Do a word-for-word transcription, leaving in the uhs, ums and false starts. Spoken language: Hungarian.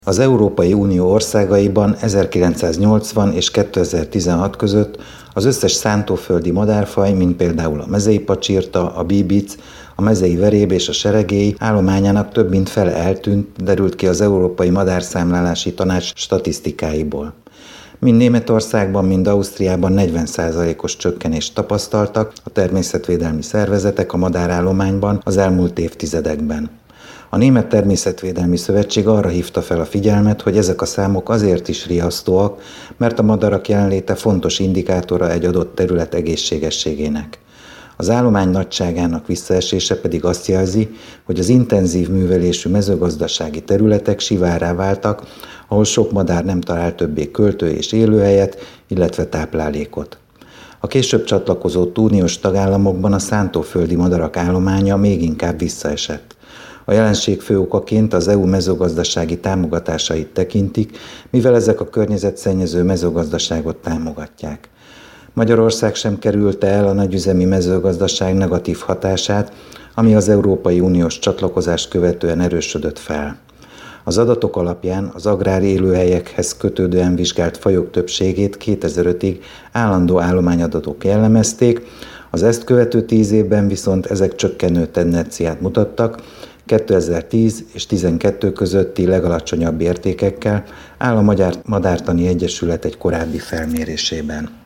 Az Európai Unió országaiban ezerkilencszáznyolcvan és kétezer-tizenhat között az összes szántóföldi madárfaj, mint például a mezei pacsirta, a bíbic, a mezei veréb és a seregély állományának több mint fele eltűnt, derült ki az Európai Madárszámlálási Tanács statisztikáiból. Mind Németországban, mind Ausztriában negyven százalékos csökkenést tapasztaltak a természetvédelmi szervezetek a madárállományban az elmúlt évtizedekben. A Német Természetvédelmi Szövetség arra hívta fel a figyelmet, hogy ezek a számok azért is riasztóak, mert a madarak jelenléte fontos indikátora egy adott terület egészségességének. Az állomány nagyságának visszaesése pedig azt jelzi, hogy az intenzív művelésű mezőgazdasági területek sivárrá váltak, ahol sok madár nem talál többé költő és élőhelyet, illetve táplálékot. A később csatlakozott uniós tagállamokban a szántóföldi madarak állománya még inkább visszaesett. A jelenség fő okaként az é u mezőgazdasági támogatásait tekintik, mivel ezek a környezetszennyező mezőgazdaságot támogatják. Magyarország sem kerülte el a nagyüzemi mezőgazdaság negatív hatását, ami az Európai Uniós csatlakozást követően erősödött fel. Az adatok alapján az agrár élőhelyekhez kötődően vizsgált fajok többségét kétezer-ötig állandó állományadatok jellemezték, az ezt követő tíz évben viszont ezek csökkenő tendenciát mutattak, kétezer-tíz és tizenkettő közötti legalacsonyabb értékekkel áll a Magyar Madártani Egyesület egy korábbi felmérésében.